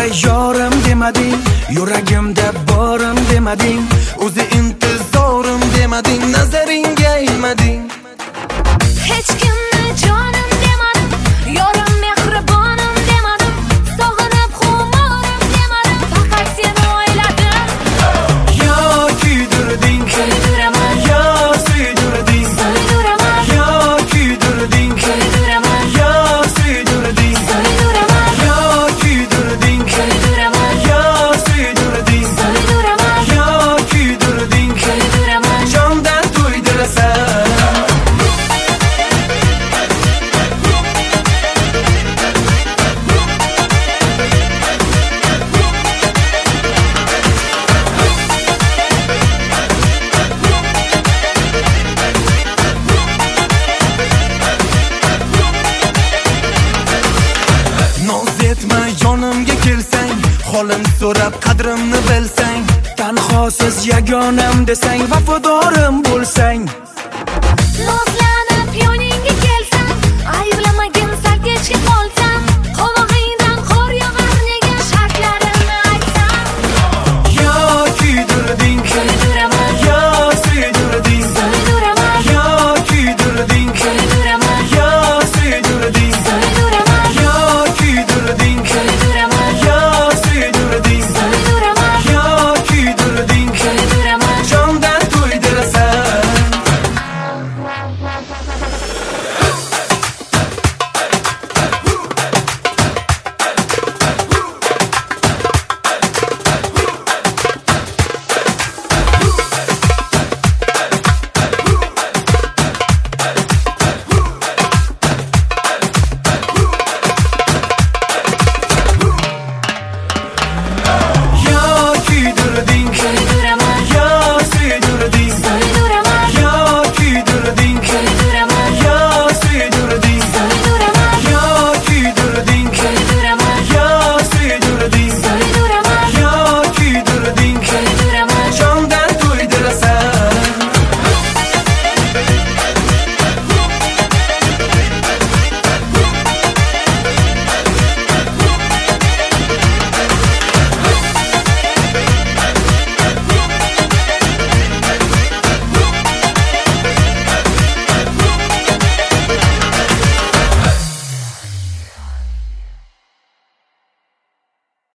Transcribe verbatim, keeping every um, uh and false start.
yorim demading, yuragimda borim demading, o'zi intizorim demading, nazaringga ilmading. Hech kimni jonim demadim, yorim mehribonim demadim, sog'inib xumorim demadim, faqat seni o'yladim. Yo kuydirding, Kuydiraman, yo suydirding, so'ydiraman, yo kuydirding, kuydiraman, yo suydirding, so'ydiraman, yo kuydirding, kuydiraman, yo suydirding, so'ydiraman, yo kuydirding, kuydiraman. jondan to'ydirasan. Noz etma yonimga kelsang, holim so'rab qadrimni bilsang, tanhosiz yagonam desang, vafodorim bo'lsang. Nozlanib yoningga